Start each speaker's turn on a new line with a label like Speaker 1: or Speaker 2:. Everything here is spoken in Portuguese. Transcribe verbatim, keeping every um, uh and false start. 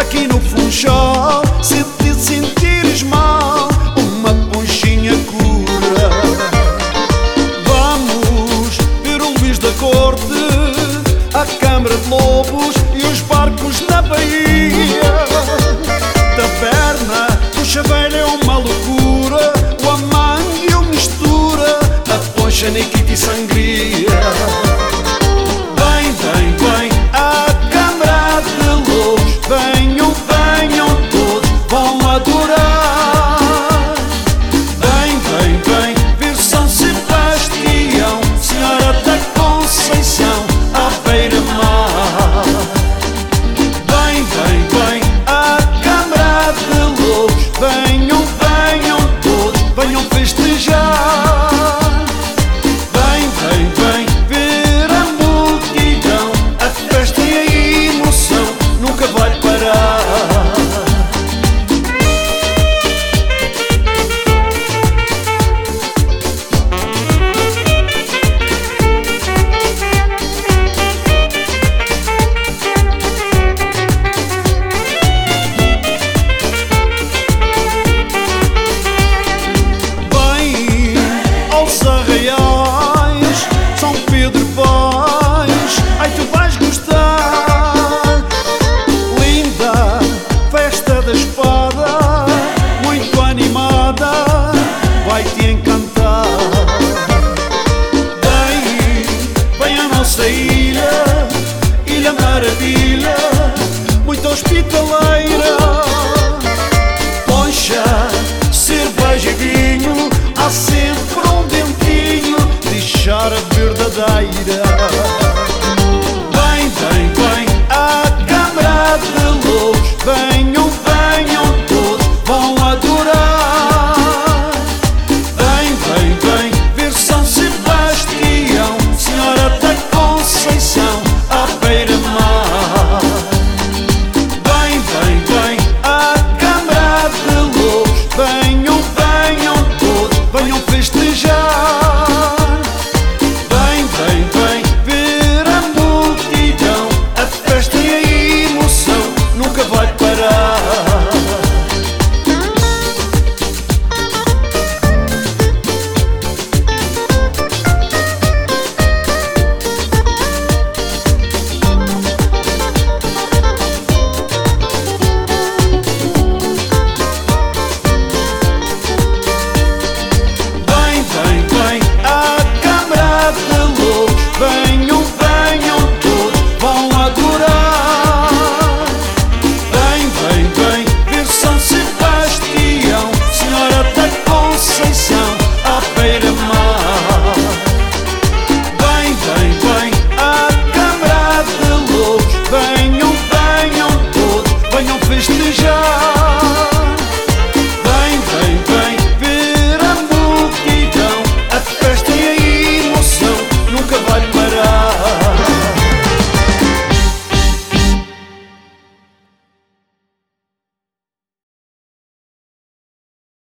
Speaker 1: aqui no Funchal. Se te sentires mal, uma ponchinha cura. Vamos ver o Luís da Corte, a Câmara de Lobos e os barcos na Bahia. Taberna do Chaveiro é uma loucura, o amangue o mistura, a poncha, Nikita e sangria. Vem, vem, vem a Câmara de Lobos, venham, venham todos, vão adorar. Vem, vem, vem ver São Sebastião, Senhora da Conceição, à beira-mar. Vem, vem, vem a Câmara de Lobos, venham, venham todos, venham festejar. Vem, vem, vem ver a multidão, a festa e a emoção nunca vai parar. São Pedro vais, ai tu vais gostar. Linda festa da espada, muito animada, vai te encantar. Vem, vem a nossa ilha, Ilha Maravilha, muito hospital.